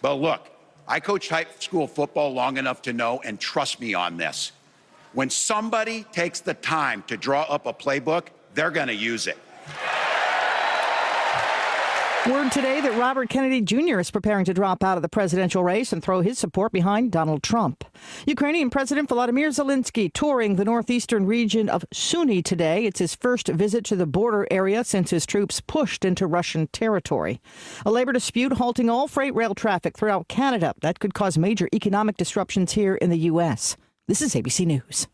But look, I coached high school football long enough to know, and trust me on this, when somebody takes the time to draw up a playbook, they're going to use it. Word today that Robert Kennedy Jr. is preparing to drop out of the presidential race and throw his support behind Donald Trump. Ukrainian President Volodymyr Zelensky touring the northeastern region of Sumy today. It's his first visit to the border area since his troops pushed into Russian territory. A labor dispute halting all freight rail traffic throughout Canada. That could cause major economic disruptions here in the U.S. This is ABC News.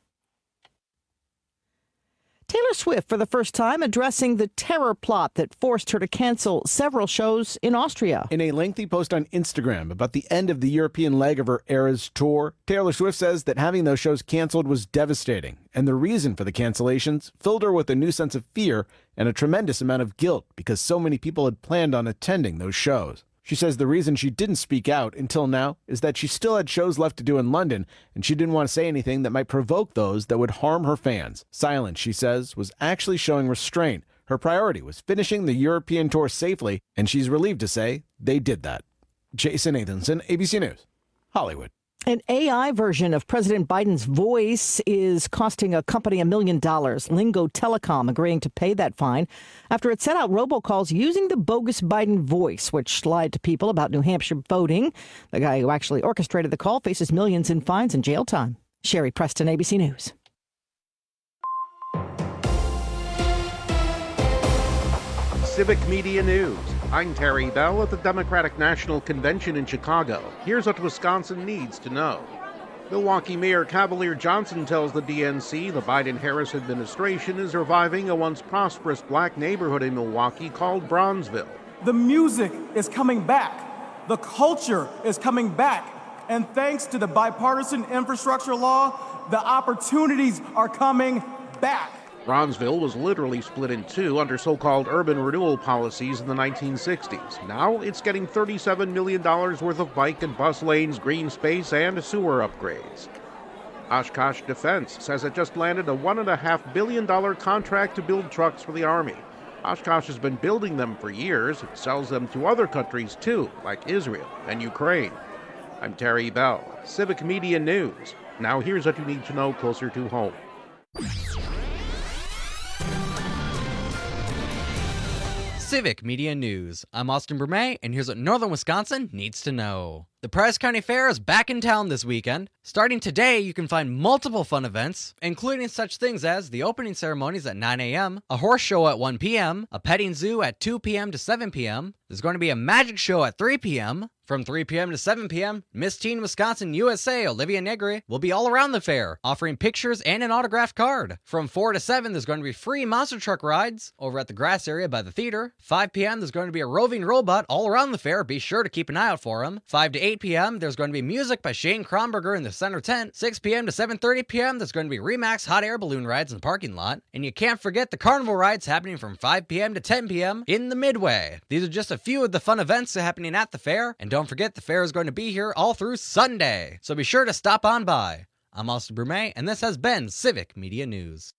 Taylor Swift, for the first time, addressing the terror plot that forced her to cancel several shows in Austria. In a lengthy post on Instagram about the end of the European leg of her Eras tour, Taylor Swift says that having those shows canceled was devastating, and the reason for the cancellations filled her with a new sense of fear and a tremendous amount of guilt because so many people had planned on attending those shows. She says the reason she didn't speak out until now is that she still had shows left to do in London, and she didn't want to say anything that might provoke those that would harm her fans. Silence, she says, was actually showing restraint. Her priority was finishing the European tour safely, and she's relieved to say they did that. Jason Nathanson, ABC News, Hollywood. An AI version of President Biden's voice is costing a company $1 million. Lingo Telecom agreeing to pay that fine after it sent out robocalls using the bogus Biden voice, which lied to people about New Hampshire voting. The guy who actually orchestrated the call faces millions in fines and jail time. Sherry Preston, ABC News. Civic Media News. I'm Terry Bell at the Democratic National Convention in Chicago. Here's what Wisconsin needs to know. Milwaukee Mayor Cavalier Johnson tells the DNC the Biden-Harris administration is reviving a once prosperous black neighborhood in Milwaukee called Bronzeville. The music is coming back. The culture is coming back. And thanks to the bipartisan infrastructure law, the opportunities are coming back. Bronzeville was literally split in two under so-called urban renewal policies in the 1960s. Now it's getting $37 million worth of bike and bus lanes, green space, and sewer upgrades. Oshkosh Defense says it just landed a $1.5 billion contract to build trucks for the Army. Oshkosh has been building them for years. It sells them to other countries too, like Israel and Ukraine. I'm Terry Bell, Civic Media News. Now here's what you need to know closer to home. Civic Media News. I'm Austin Brumet, and here's what Northern Wisconsin needs to know. The Price County Fair is back in town this weekend. Starting today, you can find multiple fun events, including such things as the opening ceremonies at 9 a.m., a horse show at 1 p.m., a petting zoo at 2 p.m. to 7 p.m., there's going to be a magic show at 3 p.m., from 3 p.m. to 7 p.m., Miss Teen Wisconsin USA Olivia Negri will be all around the fair, offering pictures and an autographed card. From 4 to 7, there's going to be free monster truck rides over at the grass area by the theater. 5 p.m., there's going to be a roving robot all around the fair. Be sure to keep an eye out for him. 5 to 8 p.m., there's going to be music by Shane Kronberger in the center tent. 6 p.m. to 7:30 p.m., there's going to be Remax hot air balloon rides in the parking lot. And you can't forget the carnival rides happening from 5 p.m. to 10 p.m. in the Midway. These are just a few of the fun events happening at the fair. And don't forget, the fair is going to be here all through Sunday. So be sure to stop on by. I'm Austin Brumet, and this has been Civic Media News.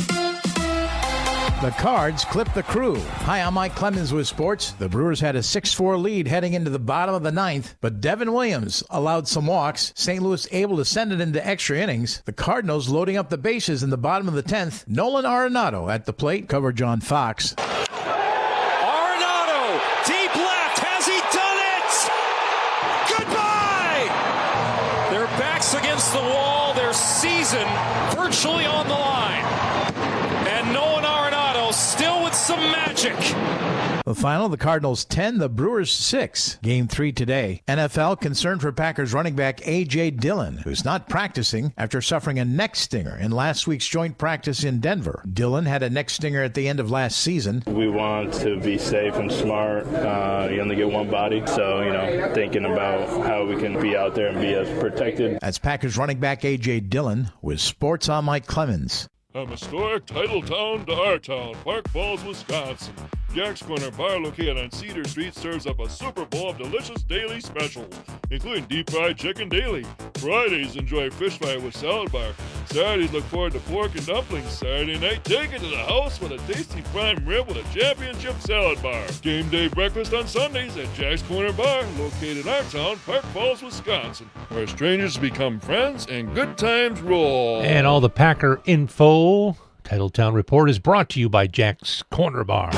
The Cards clipped the crew. Hi, I'm Mike Clemens with sports. The Brewers had a 6-4 lead heading into the bottom of the ninth, but Devin Williams allowed some walks. St. Louis able to send it into extra innings. The Cardinals loading up the bases in the bottom of the 10th. Nolan Arenado at the plate. Coverage on Fox. Arenado, deep left. Has he done it? Goodbye! Their backs against the wall. Their season virtually on the line. And Nolan Arenado still with some magic. The final, the Cardinals 10, the Brewers 6. Game 3 today. NFL concerned for Packers running back A.J. Dillon, who's not practicing after suffering a neck stinger in last week's joint practice in Denver. Dillon had a neck stinger at the end of last season. We want to be safe and smart. You only get one body, so, thinking about how we can be out there and be as protected. That's Packers running back A.J. Dillon with Sports on Mike Clemens. From historic title town to our town, Park Falls, Wisconsin. Jack's Corner Bar, located on Cedar Street, serves up a super bowl of delicious daily specials, including deep fried chicken daily. Fridays, enjoy fish fry with salad bar. Saturdays, look forward to pork and dumplings. Saturday night, take it to the house with a tasty prime rib with a championship salad bar. Game day breakfast on Sundays at Jack's Corner Bar, located in our town, Park Falls, Wisconsin, where strangers become friends and good times roll. And all the Packer info. Titletown Report is brought to you by Jack's Corner Bar.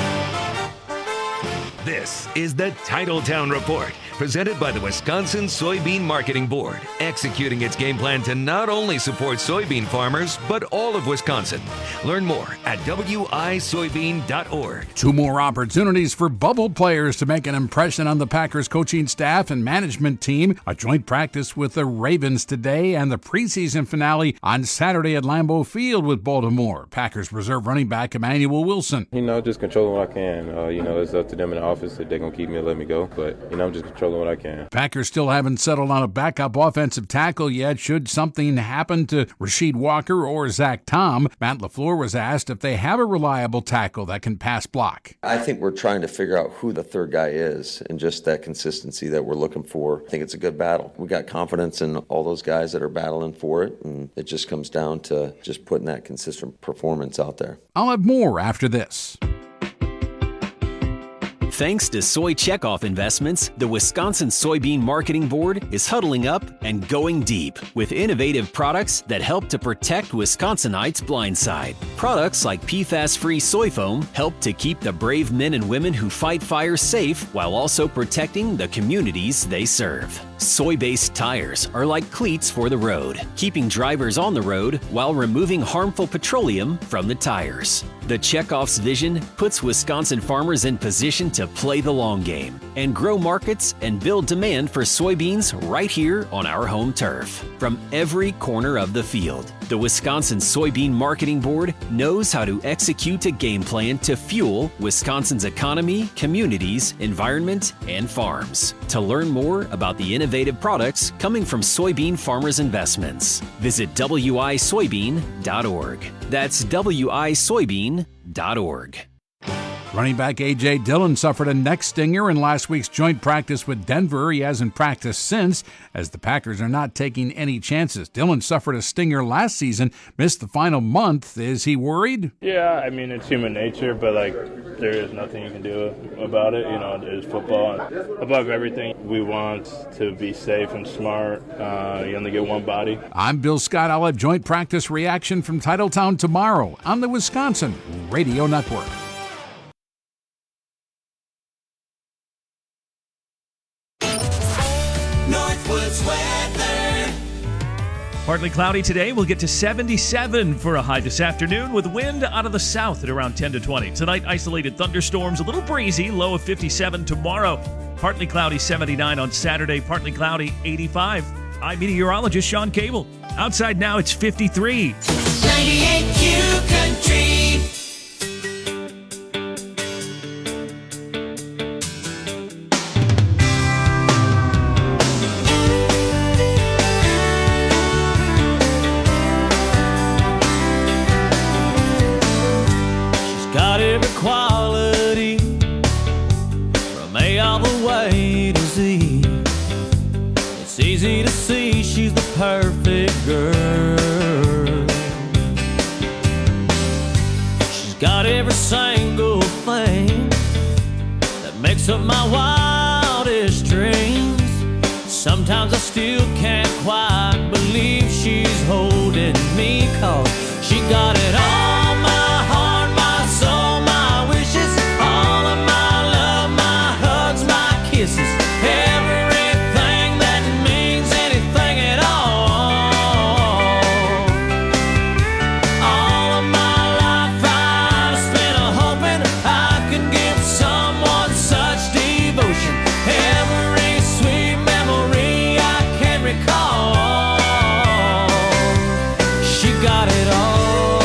This is the Titletown Report, presented by the Wisconsin Soybean Marketing Board, executing its game plan to not only support soybean farmers, but all of Wisconsin. Learn more at wisoybean.org. 2 more opportunities for bubble players to make an impression on the Packers coaching staff and management team. A joint practice with the Ravens today and the preseason finale on Saturday at Lambeau Field with Baltimore. Packers reserve running back Emmanuel Wilson. Just controlling what I can. It's up to them in the office if they're going to keep me or let me go. But, I'm just controlling what I can. Packers still haven't settled on a backup offensive tackle yet. Should something happen to Rasheed Walker or Zach Tom, Matt LaFleur was asked if they have a reliable tackle that can pass block. I think we're trying to figure out who the third guy is and just that consistency that we're looking for. I think it's a good battle. We got confidence in all those guys that are battling for it, and it just comes down to just putting that consistent performance out there. I'll have more after this. Thanks to Soy Checkoff Investments, the Wisconsin Soybean Marketing Board is huddling up and going deep with innovative products that help to protect Wisconsinites' blind side. Products like PFAS-free soy foam help to keep the brave men and women who fight fires safe while also protecting the communities they serve. Soy-based tires are like cleats for the road, keeping drivers on the road while removing harmful petroleum from the tires. The Checkoff's vision puts Wisconsin farmers in position to play the long game and grow markets and build demand for soybeans right here on our home turf. From every corner of the field, the Wisconsin Soybean Marketing Board knows how to execute a game plan to fuel Wisconsin's economy, communities, environment, and farms. To learn more about the innovative products coming from soybean farmers' investments, visit wisoybean.org. That's wisoybean.org. Running back A.J. Dillon suffered a neck stinger in last week's joint practice with Denver. He hasn't practiced since, as the Packers are not taking any chances. Dillon suffered a stinger last season, missed the final month. Is he worried? Yeah, it's human nature, but there is nothing you can do about it. It is football. Above everything, we want to be safe and smart. You only get one body. I'm Bill Scott. I'll have joint practice reaction from Titletown tomorrow on the Wisconsin Radio Network. Northwoods weather. Partly cloudy today. We'll get to 77 for a high this afternoon with wind out of the south at around 10 to 20. Tonight, isolated thunderstorms, a little breezy, low of 57 tomorrow. Partly cloudy, 79 on Saturday. Partly cloudy, 85. I'm meteorologist Sean Cable. Outside now, it's 53. 98 Q Country. Quality from A all the way to Z. It's easy to see she's the perfect girl. She's got every single thing that makes up my wildest dreams. Sometimes I still can't quite believe she's holding me, 'cause she got it all. My heart, my soul, my wishes, all of my love, my hugs, my kisses, everything that means anything at all. All of my life I've spent hoping I could give someone such devotion. Every sweet memory I can recall. She got it all.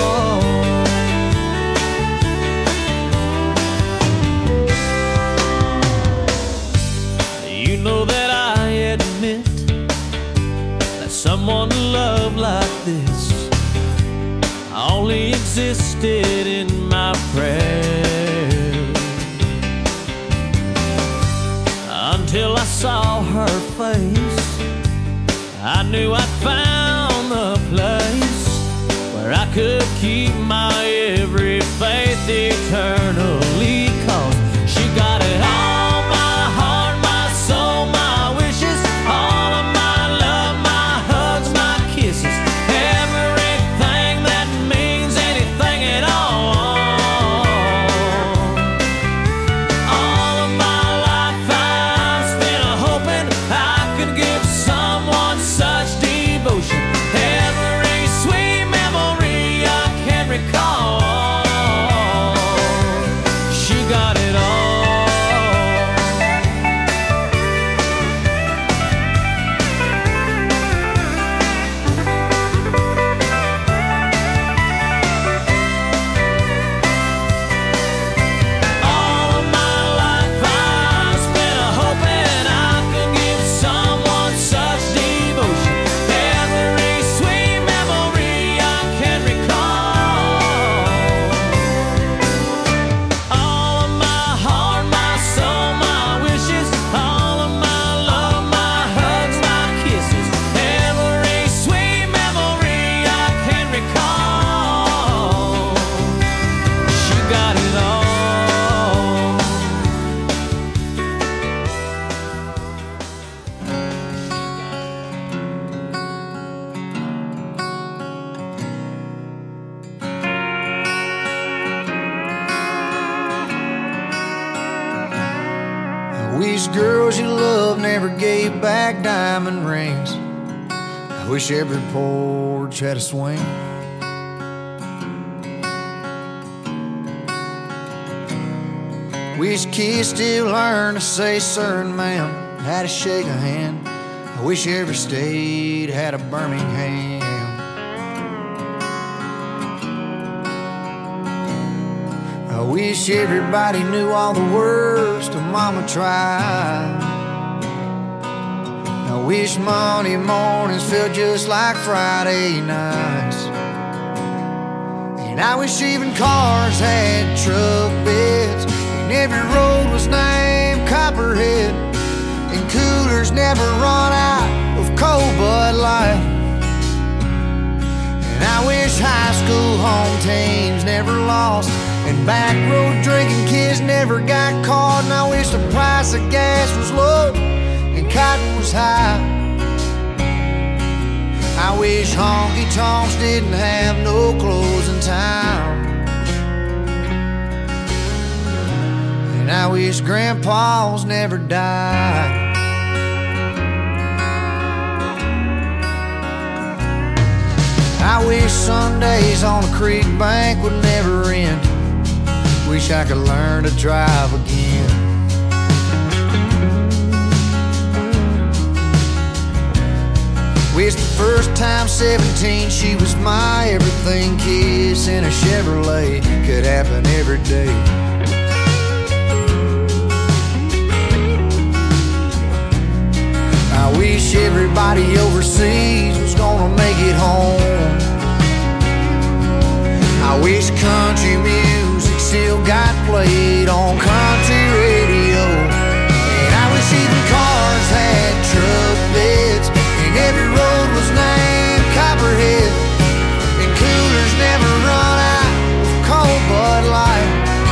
You know that I admit that someone to love like this only existed in my prayers. saw her face, I knew I'd found the place where I could keep my every faith eternally. 'Cause she got it all, my heart, my soul, my wishes, all of my love, my hugs, my kisses, everything that means anything at all. All of my life I've spent hoping I could give someone such devotion. Every sweet memory I can recall. She got it all. All of my life I've spent hoping I could give someone such devotion. Every sweet memory I can recall. All of my heart, my soul, my wishes, all of my love, my hugs, my kisses, every sweet memory I can recall. She got it all. I wish girls you love never gave back diamond rings. I wish every porch had a swing. Wish kids still learn to say sir and ma'am, how to shake a hand. I wish every state had a Birmingham. I wish everybody knew all the words to Mama tried. I wish Monday mornings felt just like Friday nights. And I wish even cars had truck beds, and every road was named Copperhead, and coolers never run out of cold Bud Light. And I wish high school home teams never lost, and back road drinking kids never got caught. And I wish the price of gas was low and cotton was high. I wish honky tonks didn't have no closing time. And I wish grandpas never died. I wish Sundays on the creek bank would never end. Wish I could learn to drive again. Wish the first time 17 she was my everything. Kiss in a Chevrolet could happen every day. I wish everybody overseas was gonna make it home. I wish country music still got played on country radio. And I wish even cars had truck beds, and every road was named Copperhead, and coolers never run out of cold Bud Light.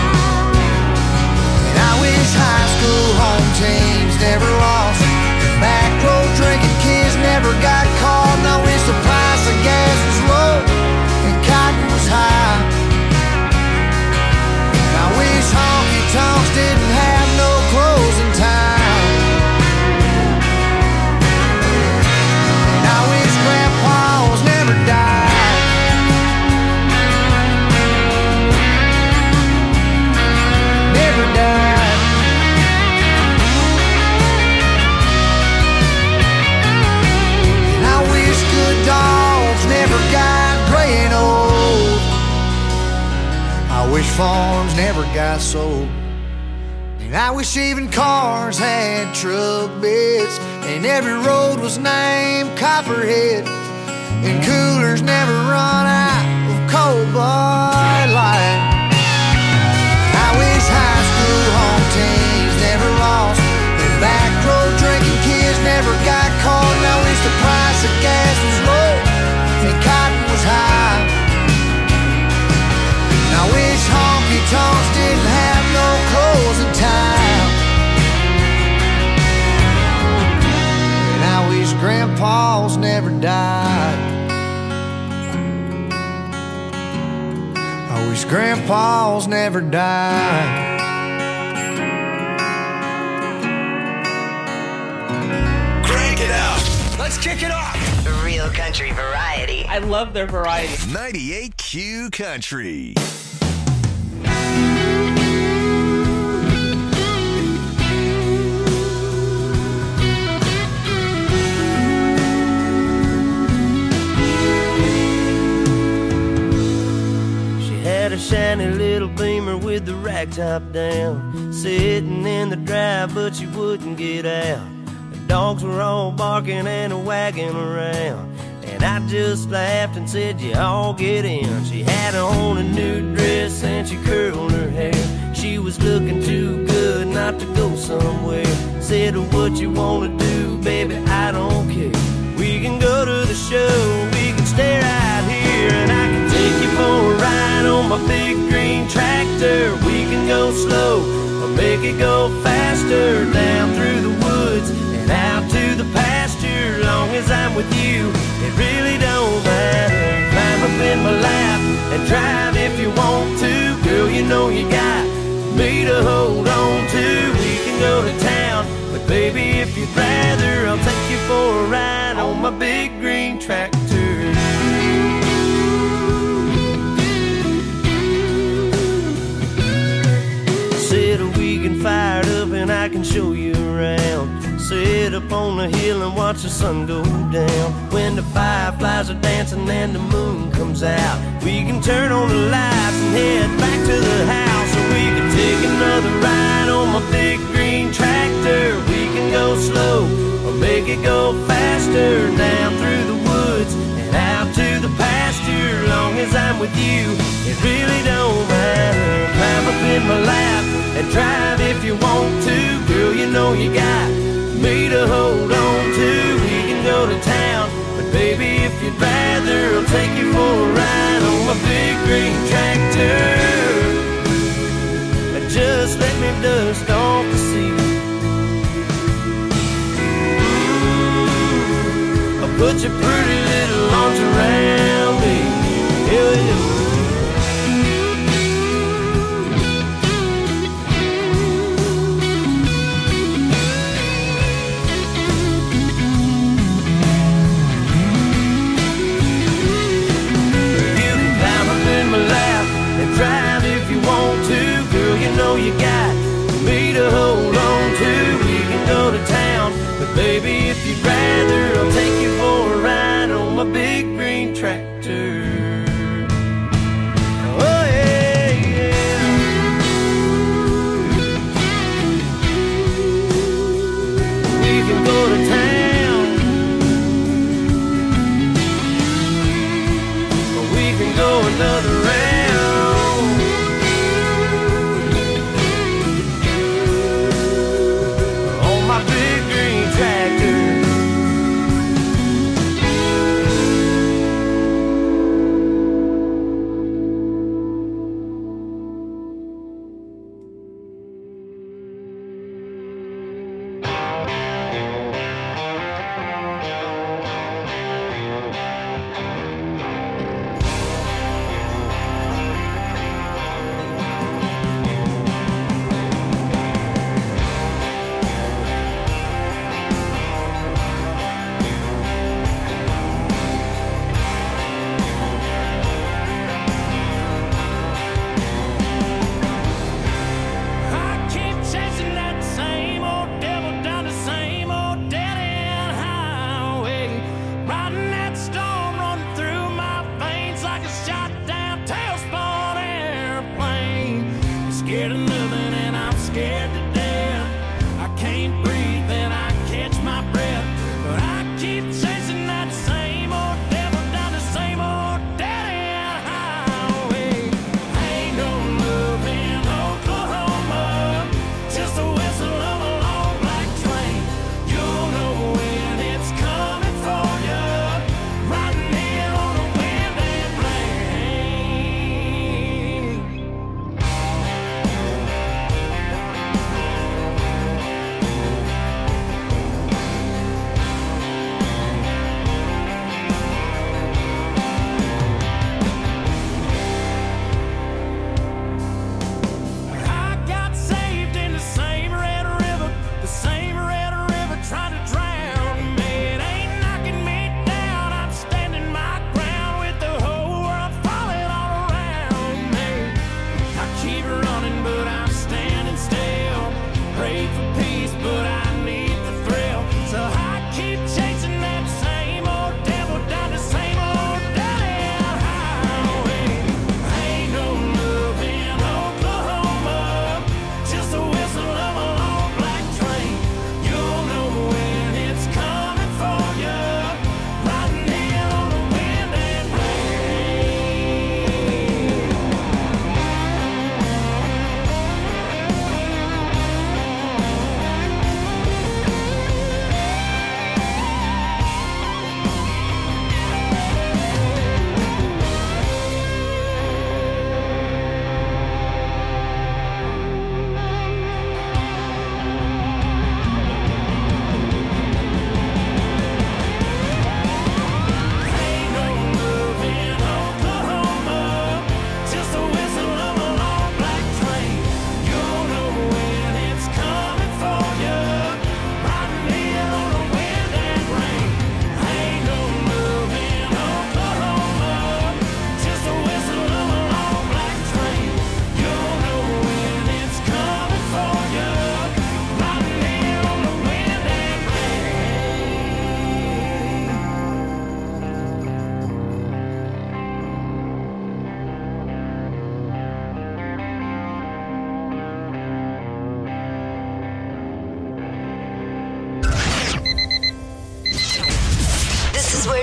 And I wish high school home teams never lost, and back road drinking kids never got caught. And I wish the price of gas was low and cotton was high. And I wish honky tonks didn't have no closing time. And I wish grandpas never died. Never died. And I wish good dogs never got gray and old. I wish farms never got sold. And I wish even cars had truck beds, and every road was named Copperhead, and coolers never run out of cold Bud Light. I wish high school home teams never lost, and back road drinking grandpa's never died. I wish grandpa's never died. Crank it up. Let's kick it off. Real country variety. I love their variety. 98Q Country. Had a shiny little Beamer with the rack top down, sitting in the drive, but she wouldn't get out. The dogs were all barking and wagging around, and I just laughed and said, you all get in. She had on a new dress and she curled her hair. She was looking too good not to go somewhere. Said, what you wanna do, baby, I don't care. We can go to the show, we can stay right here, and I can take you for a ride on my big green tractor. We can go slow or make it go faster, down through the woods and out to the pasture. Long as I'm with you, it really don't matter. Climb up in my lap and drive if you want to. Girl, you know you got me to hold on to. We can go to town, but baby, if you'd rather, I'll take you for a ride on my big green tractor. Said we can fire it up and I can show you around. Sit up on the hill and watch the sun go down. When the fireflies are dancing and the moon comes out, we can turn on the lights and head back to the house. Or we can take another ride on my big green tractor. We can go slow or make it go faster, down through the woods and out to the pasture. Long as I'm with you, it really don't matter. Climb up in my lap and drive if you want to. Girl, you know you got me to hold on to. We can go to town, but baby, if you'd rather, I'll take you for a ride on my big green tractor. Just let me dust off the seat. I'll put your pretty little arms around me. Yeah. Drive if you want to, girl, you know you got me to hold on to. We can go to town, but baby, if you'd rather, I'll take you for a ride on my big green tractor. Oh yeah, yeah. We can go to town, or we can go another round.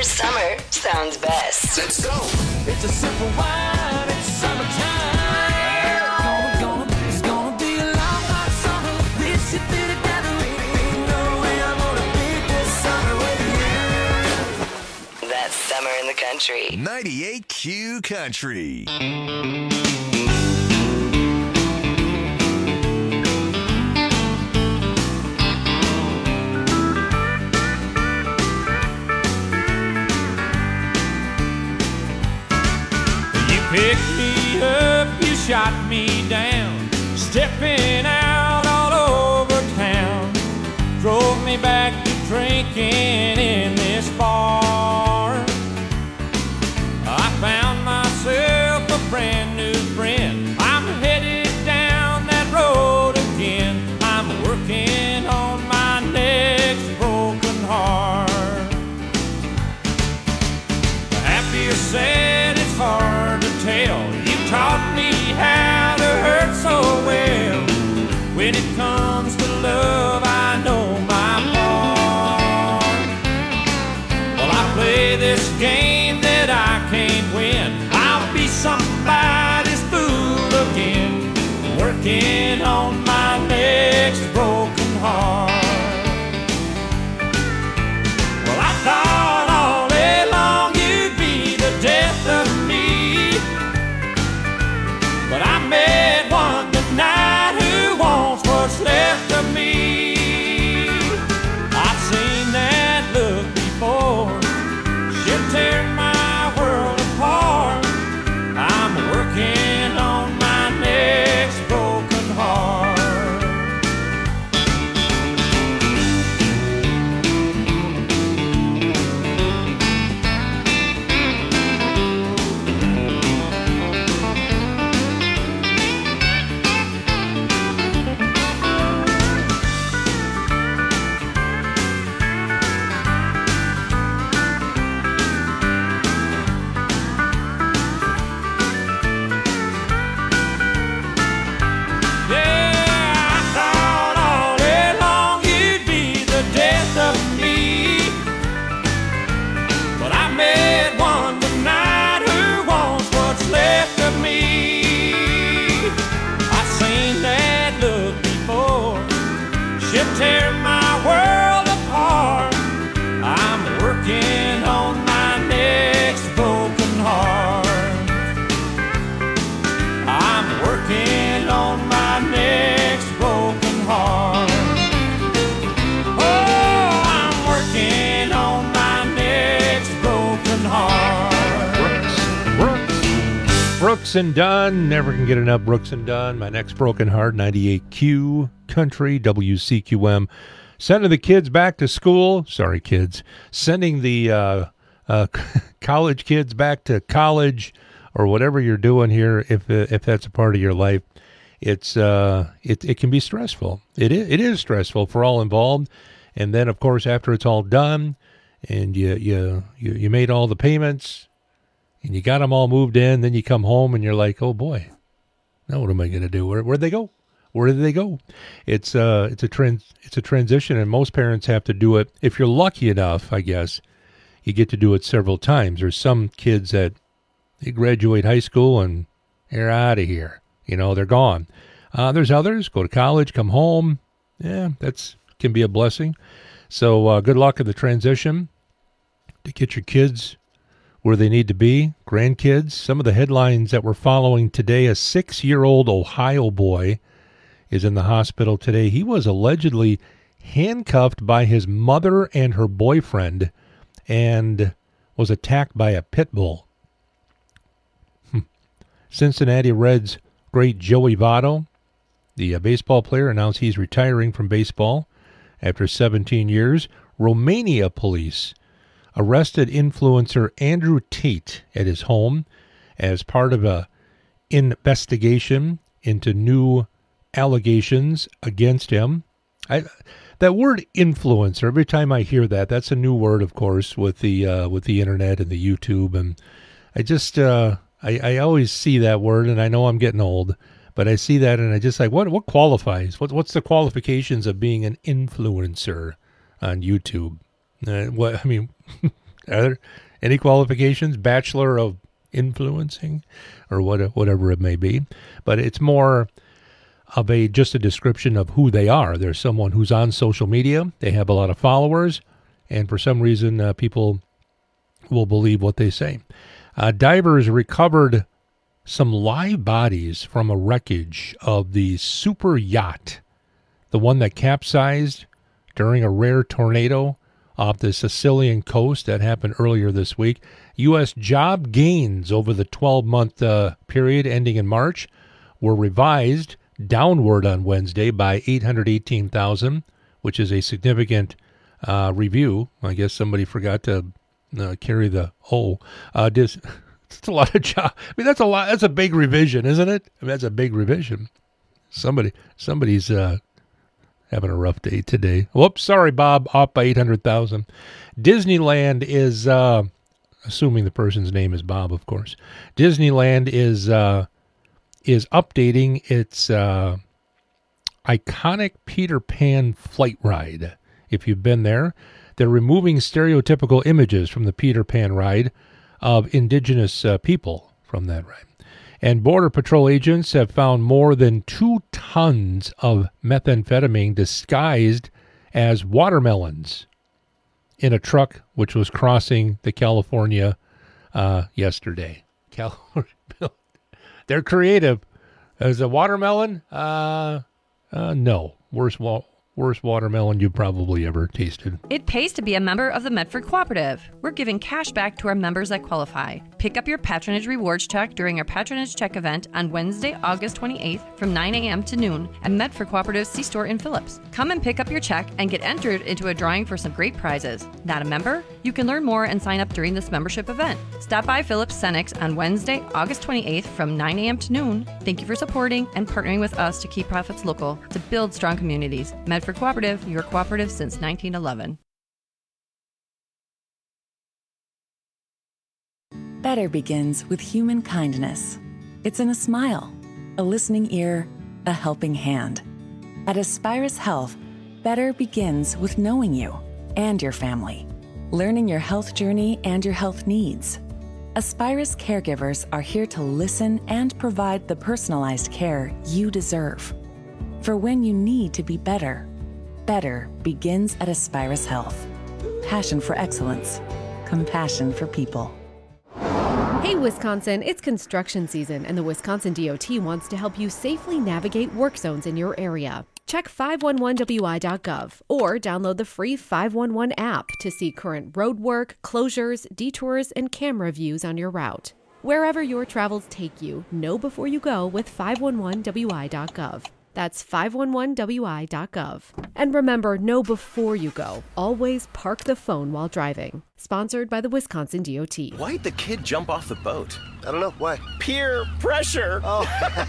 where summer sounds best. Let's go. It's a simple wine, it's summertime. It's gonna be a long, hot summer. This should be together. Ain't no way I'm gonna beat this summer with you. That's Summer in the Country. 98Q Country. Picked me up, you shot me down, stepping out all over town. Drove me back to drinking in this bar. I found myself a brand new friend. I'm headed down that road again. I'm working on my next broken heart. Happy or sad, it's hard to tell. You taught me how to hurt so well. When it comes to love, I know my part. Well, I play this game that I can't win. I'll be somebody's fool again, working on my next broken heart. Well, I thought all day long you'd be the death of me, but I met one tonight who wants what's left of me. I've seen that look before. She'll tear my world apart. I'm working on my next broken heart. Tear my world apart. I'm working on my next broken heart. I'm working on my next broken heart. Oh, I'm working on my next broken heart. Brooks and Dunn. Never can get enough Brooks and Dunn. My next broken heart, 98Q Country, WCQM. Sending the kids back to school. Sorry, kids. Sending the college kids back to college or whatever you're doing here, if that's a part of your life. It's it can be stressful. It is stressful for all involved. And then, of course, after it's all done and you made all the payments and you got them all moved in, then you come home and you're like, oh boy, now what am I going to do? Where'd they go? Where did they go? It's a transition, and most parents have to do it. If you're lucky enough, I guess, you get to do it several times. There's some kids that they graduate high school and they're out of here. You know, they're gone. There's others, go to college, come home. Yeah, that's can be a blessing. So good luck in the transition to get your kids where they need to be, grandkids. Some of the headlines that we're following today, a 6-year-old Ohio boy is in the hospital today. He was allegedly handcuffed by his mother and her boyfriend and was attacked by a pit bull. Cincinnati Reds great Joey Votto, the baseball player, announced he's retiring from baseball after 17 years. Romania police arrested influencer Andrew Tate at his home as part of a investigation into new allegations against him. That word influencer, every time I hear that, that's a new word, of course, with the internet and the YouTube, and I just I always see that word, and I know I'm getting old, but I see that and I just like, what qualifies? What's the qualifications of being an influencer on YouTube? Are there any qualifications? Bachelor of Influencing or whatever it may be. But it's more of just a description of who they are. They're someone who's on social media. They have a lot of followers. And for some reason, people will believe what they say. Divers recovered some live bodies from a wreckage of the super yacht, the one that capsized during a rare tornado off the Sicilian coast that happened earlier this week. U.S. job gains over the 12-month period ending in March were revised downward on Wednesday by 818,000, which is a significant review. I guess somebody forgot to carry the O. That's a lot of job. I mean, that's a lot. That's a big revision, isn't it? I mean, that's a big revision. Somebody's having a rough day today. Whoops, sorry, Bob. Off by 800,000. Disneyland is, assuming the person's name is Bob, of course. Disneyland is updating its iconic Peter Pan flight ride. If you've been there, they're removing stereotypical images from the Peter Pan ride of indigenous people from that ride. And Border Patrol agents have found more than 2 tons of methamphetamine disguised as watermelons in a truck which was crossing the California yesterday. They're creative. As a watermelon? No. Worst watermelon you've probably ever tasted. It pays to be a member of the Medford Cooperative. We're giving cash back to our members that qualify. Pick up your patronage rewards check during our patronage check event on Wednesday, August 28th from 9 a.m. to noon at Medford Cooperative C-Store in Phillips. Come and pick up your check and get entered into a drawing for some great prizes. Not a member? You can learn more and sign up during this membership event. Stop by Phillips Cenex on Wednesday, August 28th from 9 a.m. to noon. Thank you for supporting and partnering with us to keep profits local, to build strong communities. Medford Cooperative, your cooperative since 1911. Better begins with human kindness. It's in a smile, a listening ear, a helping hand. At Aspirus Health, better begins with knowing you and your family, learning your health journey and your health needs. Aspirus caregivers are here to listen and provide the personalized care you deserve. For when you need to be better, better begins at Aspirus Health. Passion for excellence, compassion for people. Hey Wisconsin, it's construction season and the Wisconsin DOT wants to help you safely navigate work zones in your area. Check 511wi.gov or download the free 511 app to see current road work, closures, detours, and camera views on your route. Wherever your travels take you, know before you go with 511wi.gov. That's 511wi.gov. And remember, know before you go. Always park the phone while driving. Sponsored by the Wisconsin DOT. Why'd the kid jump off the boat? I don't know. Why? Peer pressure. Oh,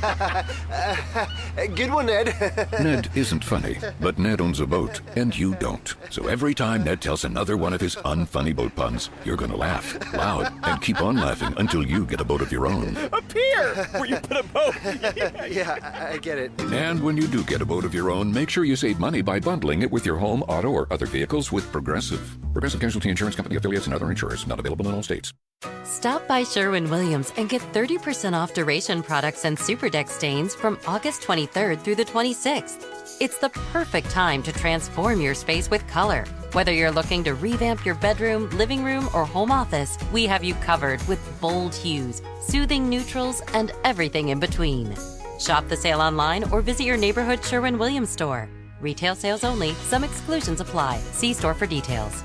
good one, Ned. Ned isn't funny, but Ned owns a boat, and you don't. So every time Ned tells another one of his unfunny boat puns, you're going to laugh loud and keep on laughing until you get a boat of your own. A pier where you put a boat. Yeah, I get it. And when you do get a boat of your own, make sure you save money by bundling it with your home, auto, or other vehicles with Progressive. Progressive Casualty Insurance Company affiliates and other insurers. Not available in all states. Stop by Sherwin-Williams and get 30% off Duration products and Superdeck stains from August 23rd through the 26th. It's the perfect time to transform your space with color. Whether you're looking to revamp your bedroom, living room, or home office, we have you covered with bold hues, soothing neutrals, and everything in between. Shop the sale online or visit your neighborhood Sherwin-Williams store. Retail sales only. Some exclusions apply. See store for details.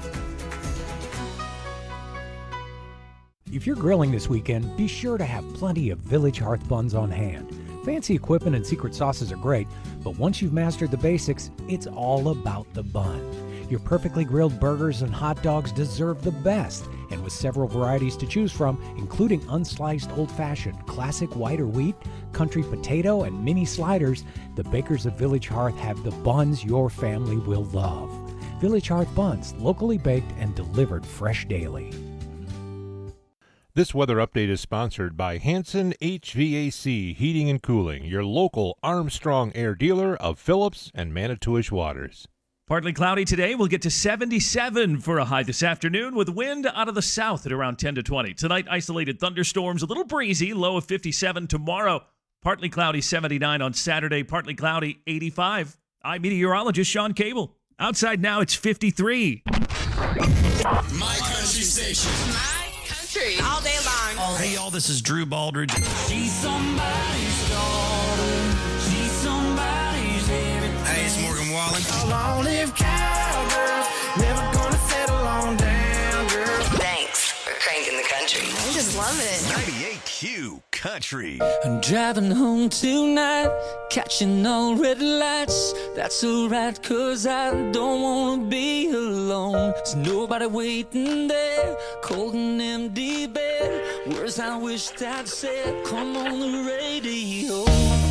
If you're grilling this weekend, be sure to have plenty of Village Hearth buns on hand. Fancy equipment and secret sauces are great, but once you've mastered the basics, it's all about the bun. Your perfectly grilled burgers and hot dogs deserve the best, and with several varieties to choose from, including unsliced old-fashioned, classic white or wheat, country potato, and mini sliders, the bakers of Village Hearth have the buns your family will love. Village Hearth buns, locally baked and delivered fresh daily. This weather update is sponsored by Hanson HVAC Heating and Cooling, your local Armstrong Air dealer of Phillips and Manitowish Waters. Partly cloudy today. We'll get to 77 for a high this afternoon with wind out of the south at around 10 to 20. Tonight, isolated thunderstorms, a little breezy, low of 57 tomorrow. Partly cloudy, 79 on Saturday. Partly cloudy, 85. I'm meteorologist Sean Cable. Outside now, it's 53. My country station. My country. All day long. Hey, y'all, this is Drew Baldridge. She's somebody's daughter. She's somebody's everything. Hey, it's Morgan Wallen. Long live cowgirls, never gonna settle on down, girl. Thanks for cranking the country. I just love it. 98Q Country. I'm driving home tonight, catching all red lights. That's alright, cause I don't wanna be alone. There's nobody waiting there, cold and empty bed. Words I wished I'd said, come on the radio.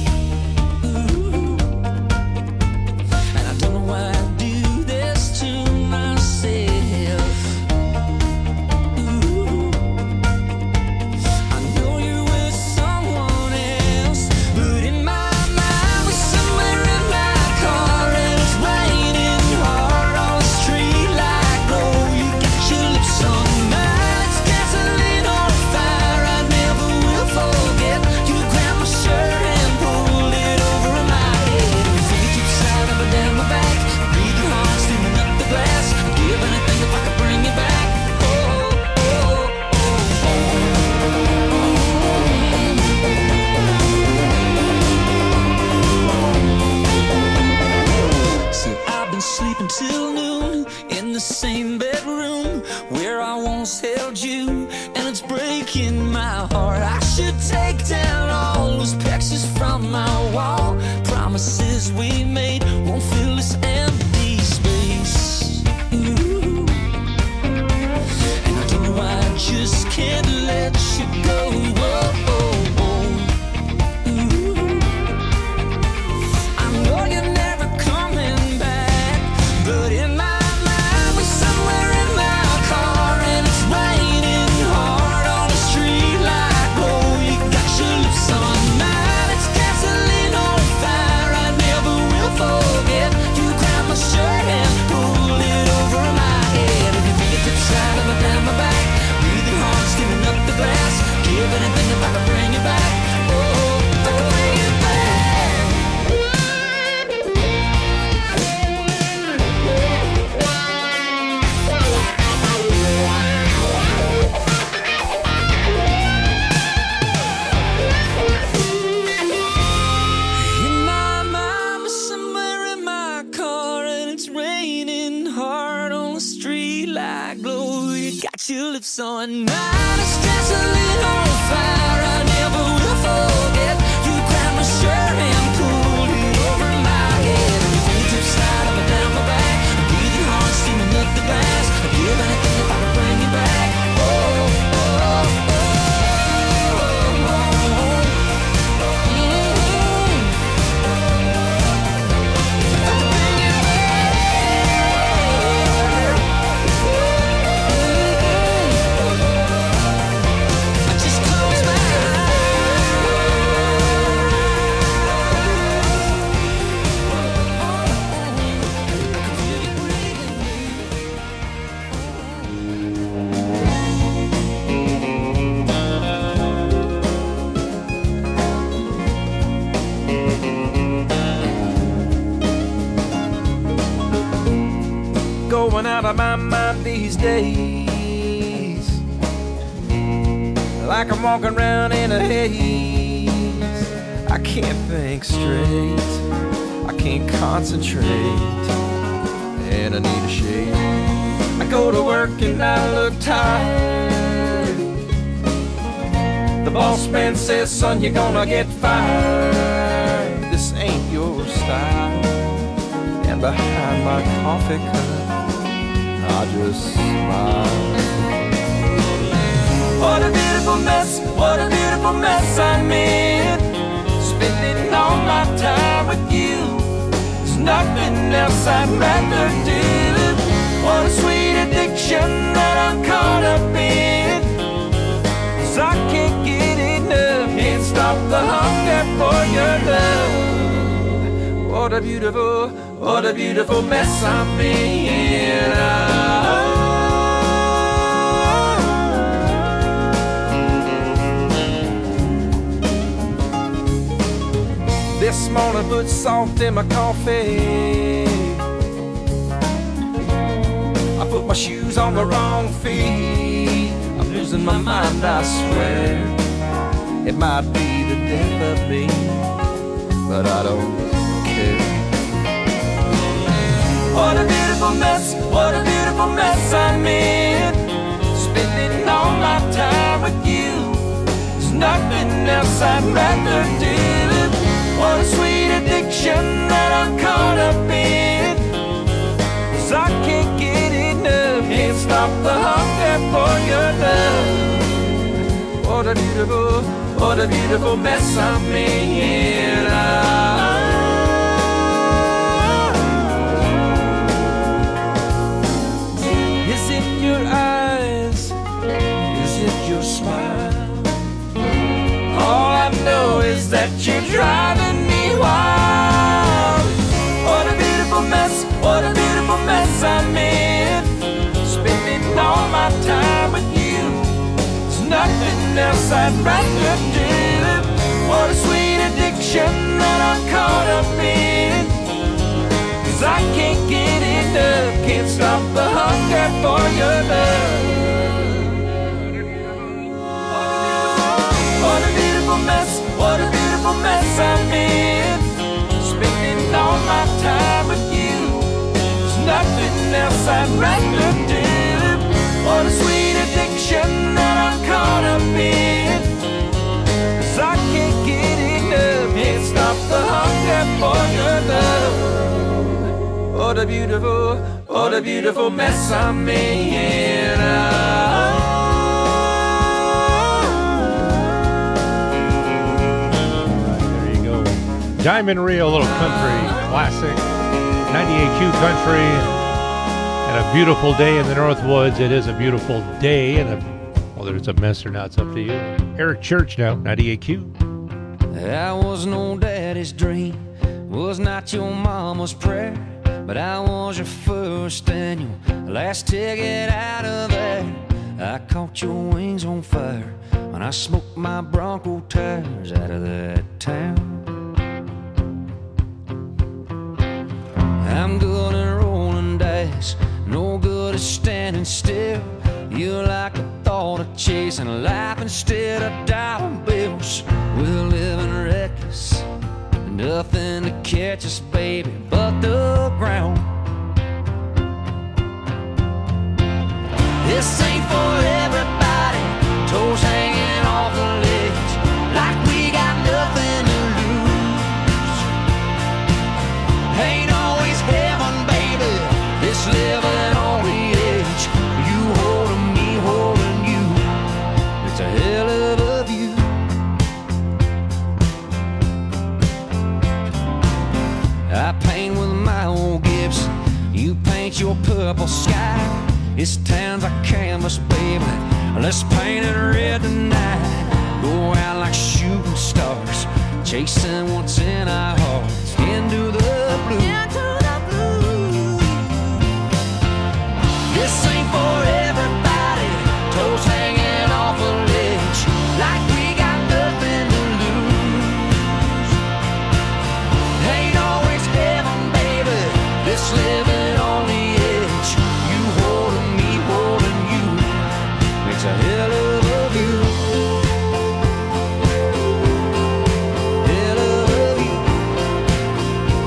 Ooh. And I don't know why I do this to myself. Sleeping till noon in the same bedroom where I once held you, and it's breaking my heart. I should take down all those pictures from my wall. Promises we made won't fill this empty space. Ooh. And I don't know why I just can't let you go. Whoa, whoa, whoa. Ooh. I know you're never coming back. But in my mind, we're somewhere in my car, and it's raining hard on the street like glow. You got your lips on mine, it's gasoline on fire. I never will forget. You grabbed my shirt and pulled it over my head. If you think it's inside of down my back, breathing hard, skimming up the glass. Give anything if I can bring you back. Oh, if I can bring you back. Your lips on mine, it's gasoline on fire. I never will forget. You grabbed my shirt and pulled it over my head. You fingertips slide up and down my back. I'm breathing hard, steaming up the glass. I'd give anything if I could bring you back. Oh, oh, oh, oh, Going out of my mind these days, like I'm walking around in a haze. I can't think straight, I can't concentrate, and I need a shave. I go to work and I look tired. The boss man says, son, you're gonna get fired. This ain't your style. And behind my coffee cup, I just smile. What a beautiful mess I'm in. Spending all my time with you. There's nothing else I'd rather do. What a sweet addiction that I'm caught up in. 'Cause I can't get enough, can't stop the hunger for your love. What a beautiful mess I'm in. This morning put salt in my coffee. I put my shoes on the wrong feet. I'm losing my mind, I swear. It might be the death of me, but I don't care. What a beautiful mess I'm in. Spending all my time with you. There's nothing else I'd rather do. What a sweet addiction that I'm caught up in. 'Cause I can't get enough, can't stop the hunger for your love. What a beautiful mess I'm in. Is it your eyes? Is it your smile? All I know is that you're driving me wild. What a beautiful mess I'm in. Spending all my time with you. There's nothing else I'd rather do. What a sweet addiction that I'm caught up in. 'Cause I can't get enough, can't stop the hunger for your love. What a beautiful mess I'm in. Spending all my time with you. There's nothing else I'd rather do. What a sweet addiction that I'm caught up in. 'Cause I can't get enough, can't stop the hunger for your love. What a beautiful mess I'm in. Diamond Rio, a little country classic, 98Q Country, and a beautiful day in the Northwoods. It is a beautiful day, and whether it's a mess or not, it's up to you. Eric Church now, 98Q. I was no daddy's dream, was not your mama's prayer, but I was your first and your last ticket out of there. I caught your wings on fire when I smoked my Bronco tires out of that town. I'm good at rolling dice, no good at standing still. You're like the thought of chasing life instead of dollar bills. We're living reckless, nothing to catch us, baby, but the ground. This ain't for everybody, toes hanging off the ledge, like we got nothing to lose. Ain't always heaven, baby, this living on the edge. You holding me, holding you, it's a hell of a view. I paint with my old Gibson, you paint your purple sky. This town's a canvas, baby, let's paint it red tonight. Go out like shooting stars, chasing what's in our hearts, into the blue. This ain't for everybody, toes hanging off a ledge, like we got nothing to lose. Ain't always heaven, baby, this living on the edge. You holding me, holding you, makes a hell of a view. Hell of a view.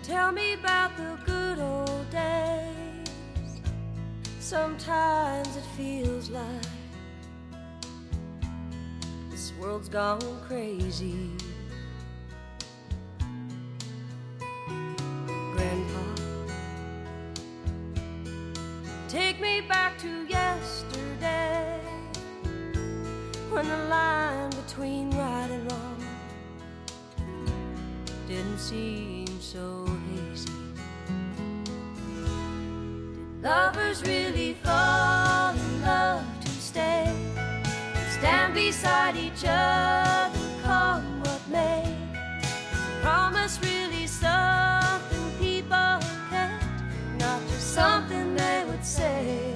Tell me about the good old days. Sometimes it feels like this world's gone crazy. Grandpa, take me back to yesterday, when the line between right and wrong didn't seem so hazy. Did lovers really fall in love to stay, stand beside each other, come what may? Is promise really something people kept, not just something they would say?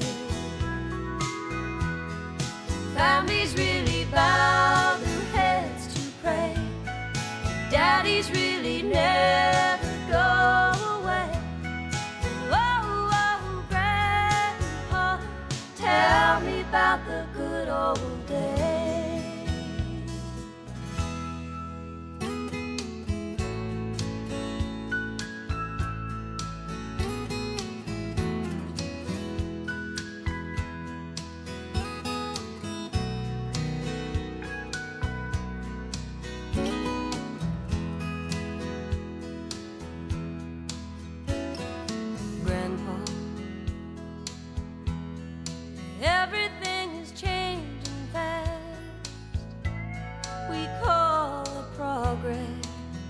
Families really bow their heads to pray, daddies really never go away. Oh, oh, Grandpa, tell me about the good old days. Everything is changing fast. We call it progress,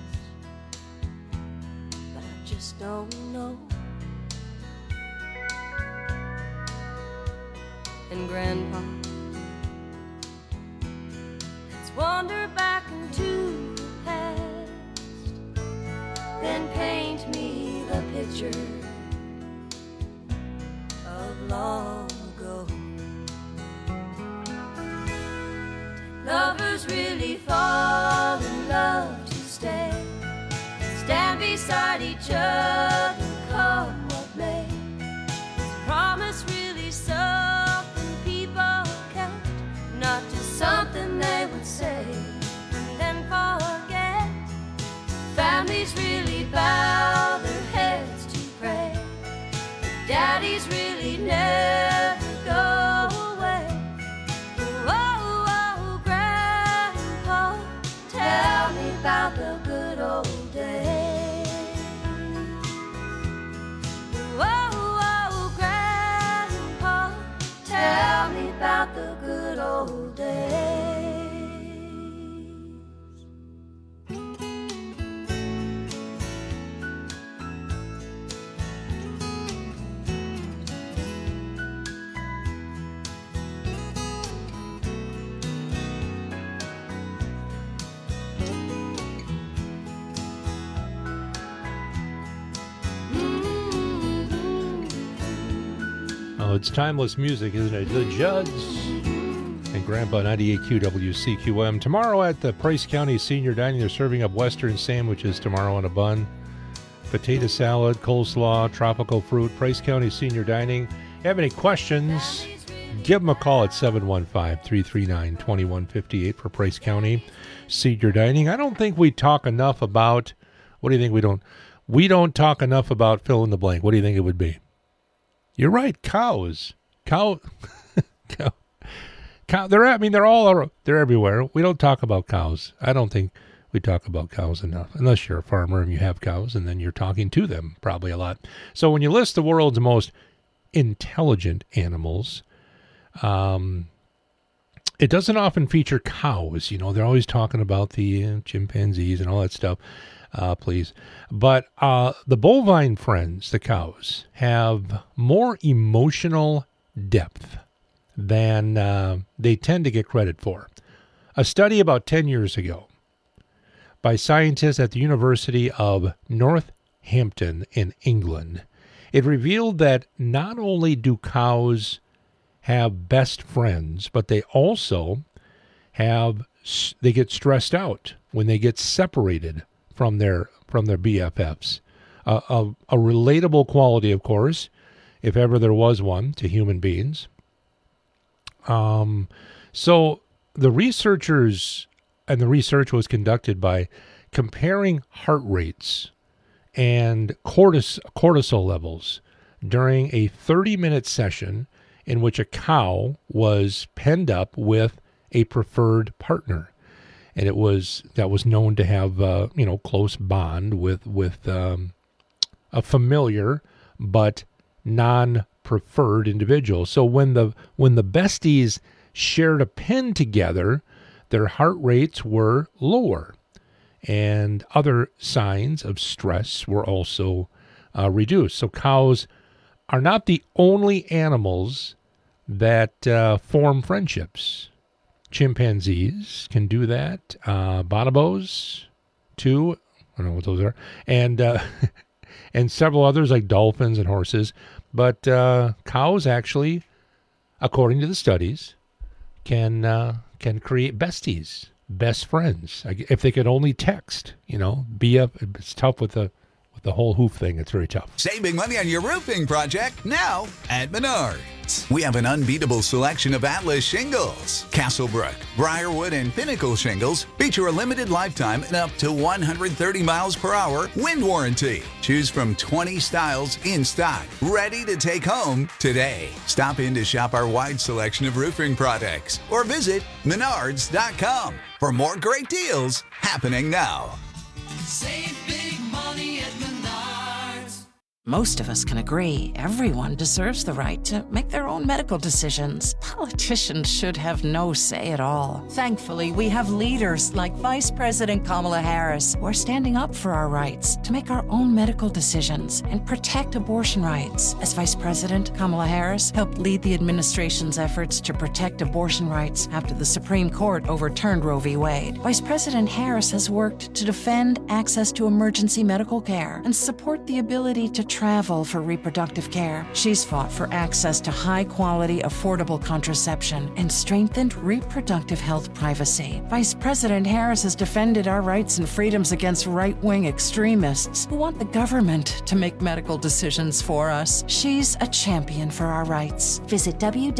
but I just don't know. And Grandpa, let's wander back into the past, then paint me the picture of long ago. Lovers really fall in love to stay, stand beside each other, come what may? Is promise really something people kept, not just something they would say and then forget? Families really bow their heads to pray, daddies really never go away. Tell me about the good old days. Oh, oh, Grandpa, tell me about the good old days. Oh, it's timeless music, isn't it? The Judds and Grandpa 98Q WCQM. Tomorrow at the Price County Senior Dining, they're serving up Western sandwiches tomorrow on a bun. Potato salad, coleslaw, tropical fruit. Price County Senior Dining. If you have any questions, give them a call at 715-339-2158 for Price County Senior Dining. I don't think we talk enough about, what do you think we don't? We don't talk enough about fill in the blank. What do you think it would be? You're right, cows. Cow. They're everywhere. We don't talk about cows. I don't think we talk about cows enough, unless you're a farmer and you have cows, and then you're talking to them probably a lot. So when you list the world's most intelligent animals, it doesn't often feature cows. You know, they're always talking about the chimpanzees and all that stuff. Please. But the bovine friends, the cows, have more emotional depth than they tend to get credit for. A study about 10 years ago by scientists at the University of Northampton in England, it revealed that not only do cows have best friends, but they also they get stressed out when they get separated from their BFFs. A relatable quality, of course, if ever there was one, to human beings. So the researchers, and the research was conducted by comparing heart rates and cortisol levels during a 30-minute session in which a cow was penned up with a preferred partner. And that was known to have close bond with a familiar but non-preferred individual. So when the besties shared a pen together, their heart rates were lower, and other signs of stress were also reduced. So cows are not the only animals that form friendships. Chimpanzees can do that. Bonobos, too. I don't know what those are. And several others like dolphins and horses. But cows actually, according to the studies, can create besties, best friends. If they could only text, it's tough with the whole hoof thing. It's very tough. Saving money on your roofing project now at Menards. We have an unbeatable selection of Atlas shingles. Castlebrook, Briarwood, and Pinnacle shingles feature a limited lifetime and up to 130 miles per hour wind warranty. Choose from 20 styles in stock, ready to take home today. Stop in to shop our wide selection of roofing products or visit Menards.com for more great deals happening now. Save big money at Menards. Most of us can agree everyone deserves the right to make their own medical decisions. Politicians should have no say at all. Thankfully, we have leaders like Vice President Kamala Harris who are standing up for our rights to make our own medical decisions and protect abortion rights. As Vice President, Kamala Harris helped lead the administration's efforts to protect abortion rights after the Supreme Court overturned Roe v. Wade. Vice President Harris has worked to defend access to emergency medical care and support the ability to travel for reproductive care. She's fought for access to high-quality, affordable contraception and strengthened reproductive health privacy. Vice President Harris has defended our rights and freedoms against right-wing extremists who want the government to make medical decisions for us. She's a champion for our rights. Visit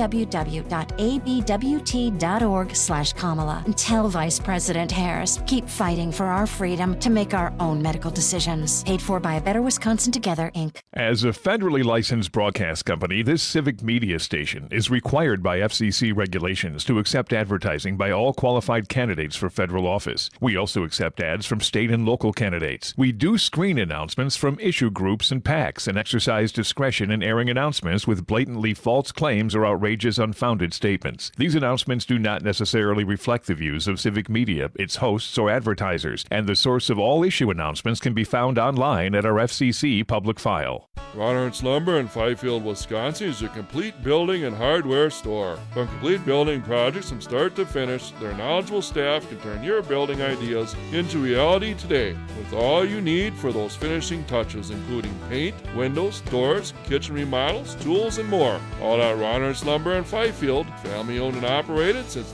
www.abwt.org/Kamala and tell Vice President Harris, keep fighting for our freedom to make our own medical decisions. Paid for by A Better Wisconsin Together, Inc. As a federally licensed broadcast company, this civic media station is required by FCC regulations to accept advertising by all qualified candidates for federal office. We also accept ads from state and local candidates. We do screen announcements from issue groups and PACs and exercise discretion in airing announcements with blatantly false claims or outrageous, unfounded statements. These announcements do not necessarily reflect the views of civic media, its hosts, or advertisers, and the source of all issue announcements can be found online at our FCC public file. Ronhardt's Lumber in Fifield, Wisconsin is a complete building and hardware store. From complete building projects from start to finish, their knowledgeable staff can turn your building ideas into reality today with all you need for those finishing touches, including paint, windows, doors, kitchen remodels, tools, and more. All at Ronhardt's Lumber in Fifield, family owned and operated since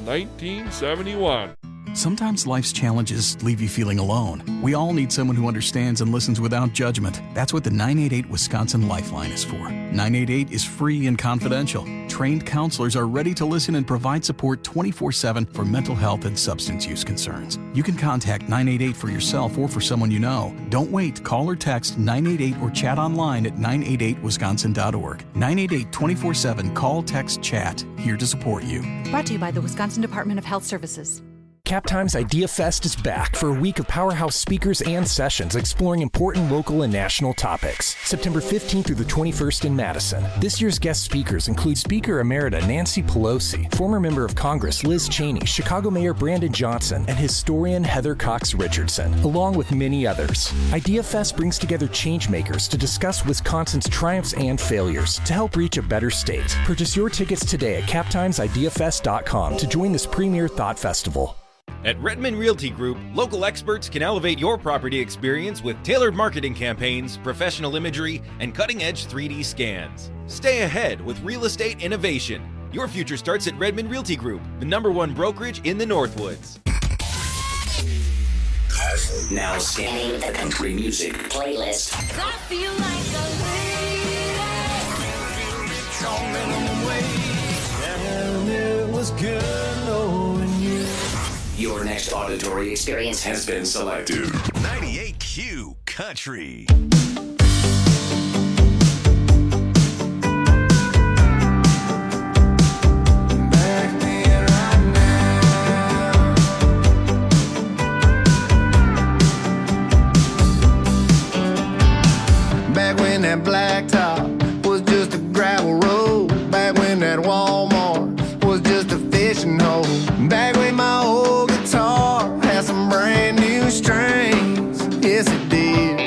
1971. Sometimes life's challenges leave you feeling alone. We all need someone who understands and listens without judgment. That's what the 988 Wisconsin Lifeline is for. 988 is free and confidential. Trained counselors are ready to listen and provide support 24/7 for mental health and substance use concerns. You can contact 988 for yourself or for someone you know. Don't wait. Call or text 988 or chat online at 988wisconsin.org. 988 24/7 call, text, chat. Here to support you. Brought to you by the Wisconsin Department of Health Services. Captime's Idea Fest is back for a week of powerhouse speakers and sessions exploring important local and national topics. September 15th through the 21st in Madison. This year's guest speakers include Speaker Emerita Nancy Pelosi, former member of Congress Liz Cheney, Chicago Mayor Brandon Johnson, and historian Heather Cox Richardson, along with many others. Idea Fest brings together changemakers to discuss Wisconsin's triumphs and failures to help reach a better state. Purchase your tickets today at captimesideafest.com to join this premier thought festival. At Redmond Realty Group, local experts can elevate your property experience with tailored marketing campaigns, professional imagery, and cutting-edge 3D scans. Stay ahead with real estate innovation. Your future starts at Redmond Realty Group, the #1 brokerage in the Northwoods. Now scanning the country music playlist. I feel like a And it was good knowing you. Your next auditory experience has been selected. 98Q Country. Back when that blacktop was just a gravel road. Back when that Walmart was just a fishing hole. Back when my old guitar had some brand new strings. Yes, it did.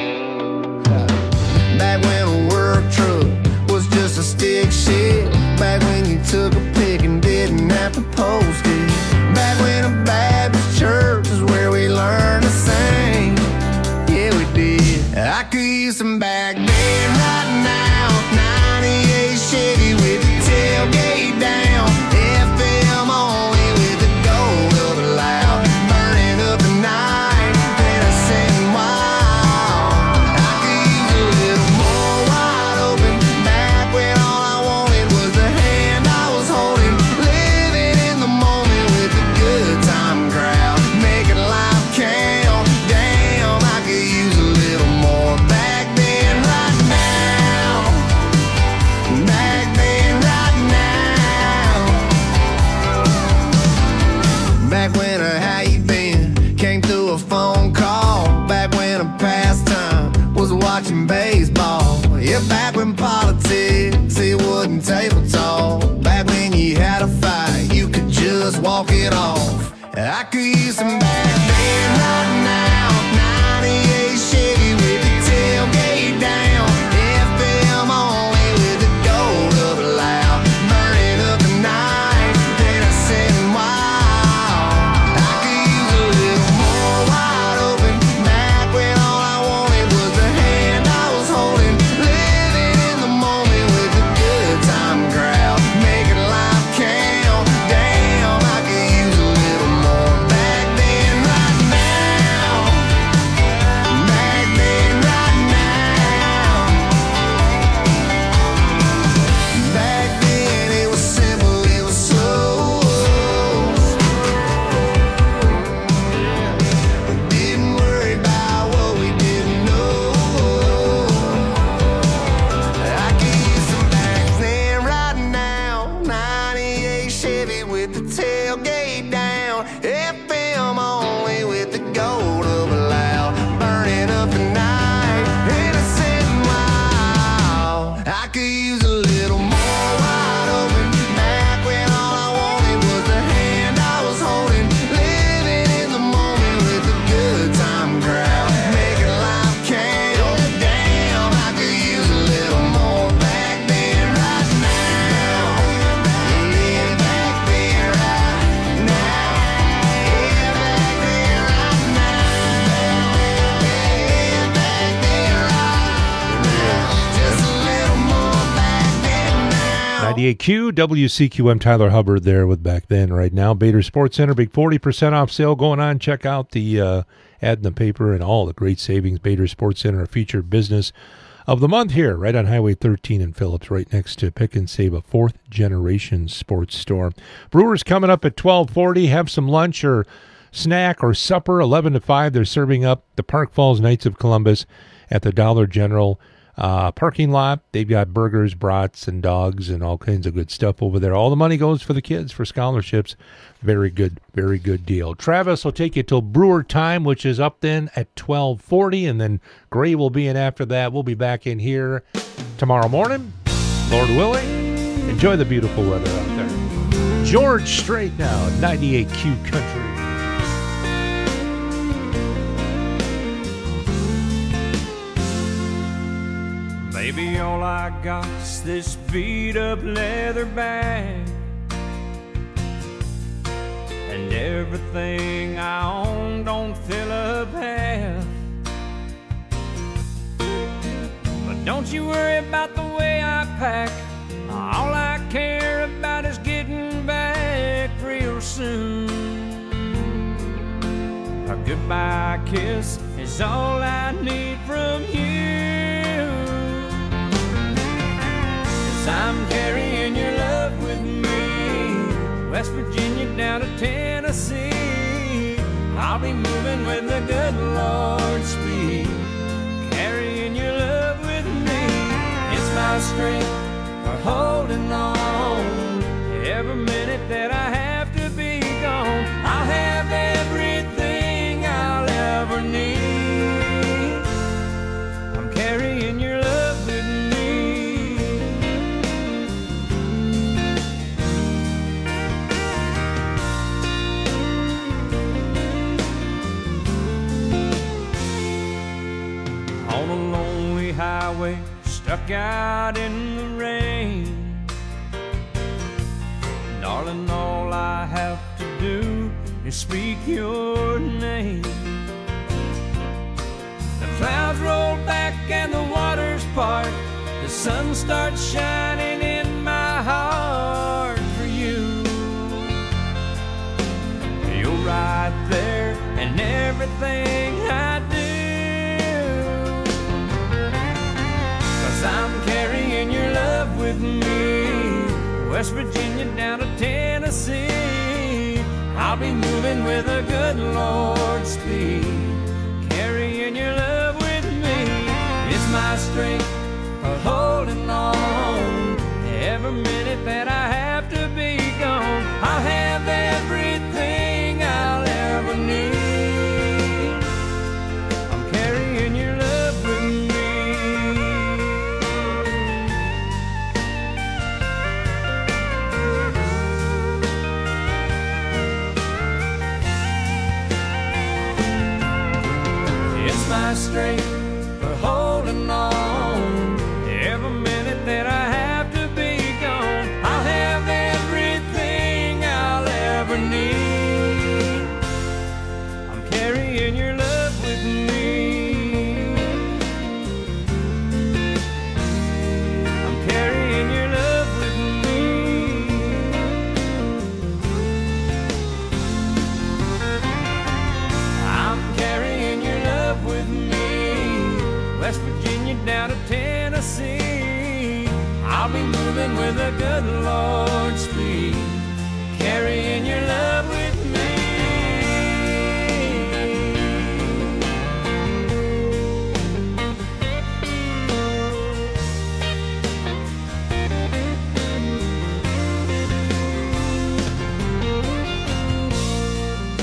Back when a work truck was just a stick shift. Back when you took a pic and didn't have to post it. Back when a Baptist church was where we learned to sing. Yeah, we did. I could use some back then right now. 98 Chevy with the tailgate down. FM only with the gold of the loud. Burning up the night, then I sitting wild. I could use a little more wide open. Back when all I wanted was the hand I was holding. Living in the moment with the good time crowd. Making life count. Damn, I could use a little more back then right now. Back then right now. Back when a how you been came through a phone call. Back when a pastime was watching baseball. Yeah, back when politics, it wasn't table talk. Back when you had a fight, you could just walk it off. I could use some back then right now. 98 Chevy with the tailgate down. FM only with the gold of the loud. Burning up the night, then I sitting wild. I could use a little more wide open. Back when all I wanted was the hand I was holding. Living in the moment with the good time crowd. Making life count. Damn, I could use a little more back then right now. Back then right now. Back then it was simple, it was slow. We didn't worry about what we didn't know. I could use some back then right now. 98 Chevy with the tailgate down. FM only with the gold of a loud. Burning up the night, innocent wild. I could use a little more wide open. Back when all I wanted was the hand I was holding. Living in the moment with the good time crowd. Making life count. Damn, I could use a little more back then right now. Yeah, back then right now. Yeah, back then right now. Yeah, back then right now. Just a little more back then now. 98Q, WCQM, Tyler Hubbard there with Back Then right now. Bader Sports Center, big 40% off sale going on. Check out the ad in the paper and all the great savings. Bader Sports Center, a featured business of the month here, right on Highway 13 in Phillips, right next to Pick and Save, a fourth-generation sports store. Brewers coming up at 12:40. Have some lunch or snack or supper. 11 to 5, they're serving up the Park Falls Knights of Columbus at the Dollar General parking lot. They've got burgers, brats, and dogs and all kinds of good stuff over there. All the money goes for the kids, for scholarships. Very good deal. Travis will take you till brewer time, which is up then at 12:40, and then Gray will be in after that. We'll be back in here tomorrow morning, Lord willing. Enjoy the beautiful weather out there. George Strait now at 98Q Country. Baby, all I got's this beat-up leather bag, and everything I own don't fill up half. But don't you worry about the way I pack. All I care about is getting back real soon. A goodbye kiss is all I need from you. I'm carrying your love with me, West Virginia down to Tennessee. I'll be moving with the good Lord's speed. strength for holding on. Every minute that I have to be gone, I'll have everything I'll ever need. I'm carrying your love with me. On a lonely highway, stuck out in the rain. Darling, all I have to do is speak your name. The clouds roll back and the waters part. The sun starts shining in my heart for you. You're right there in everything I do. 'Cause I'm carrying your love with me. West Virginia down to Tennessee, I'll be moving with a good Lord's speed. Carrying your love with me is my strength for holding on. Every minute that I have to be gone, I'll have everything I'll ever need. I'm carrying your love with me. My strength